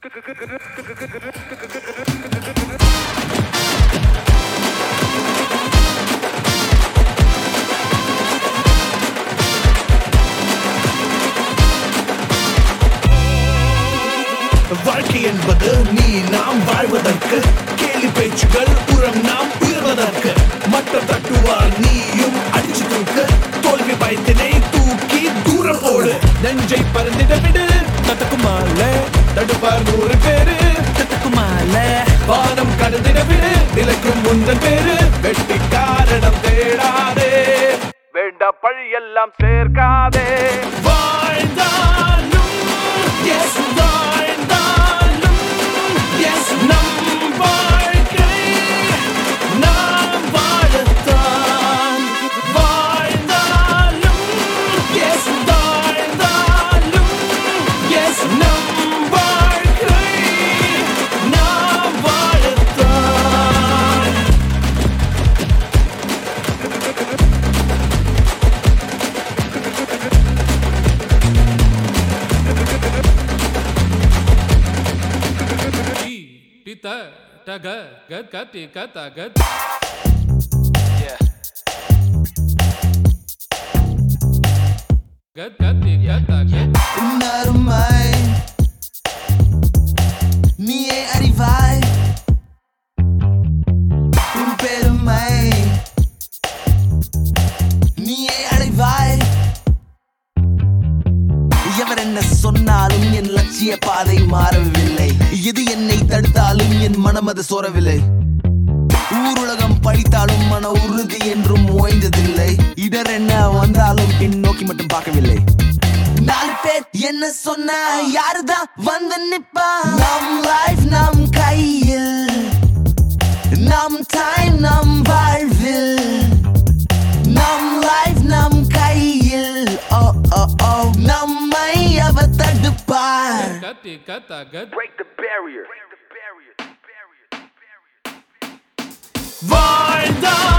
வாழ்க்கை என்பது நீ நாம் வாழ்வதற்கு, கேலி பேச்சுகள் உரம் நாம் உயர்வதற்கு. மட்டம் தட்டுவார் நீயும் அடிச்சு தூக்கு, தோல்வி பயத்தினை தூக்கி தூரம் போடு. நெஞ்சை பறந்திட விடு, தத்துக்குமால தடுப்பார் 100 பேரு. தத்துக்குமால வானம் கடந்திட விடு, நிலைக்கும் முந்தன் பேரு. வெட்டி காரணம் தேடாதே, வேண்டா பழி எல்லாம் சேர்க்காதே. வாழ்ந்தாலும் yes, வாழ்ந்தாலும் yes, நம் வாழ்க்கை நாம் வாழத்தான். வாழ்ந்தாலும் yes, வாழ்ந்தாலும் yes, நம் வாழ்க்கை நாம் வாழத்தான். Tita, taga, gad, kati, kata, gad. Yeah. Gad, kati, kata, gad. உன்னருமை நீயே அறிவாய், உன் பெருமை நீயே அடைவாய். எவர் என்ன சொன்னாலும் என் லட்சிய பாதை மாறவில்லை. எது என்னை தடுத்தாலும் என் மனம் அது சோரவில்லை. ஊருலகம் பழித்தாலும் மன உறுதி என்றும் ஓய்ந்ததில்லை. இடர் என்ன வந்தாலும் பின்னோக்கி மட்டும் பார்க்கவில்லை. 4 பேர் என்ன சொன்னா யாருதான் வந்து நிப்பா? நம் லைஃப் நம் கையில், நம் டைம் நம் வாழ்வில். நம் லைஃப் நம் கையில், ஓ ஓ ஓ நம்மை அவ தடுப்பார். Kati, kata, gad. Break the barrier. வாழ்ந்தாலும்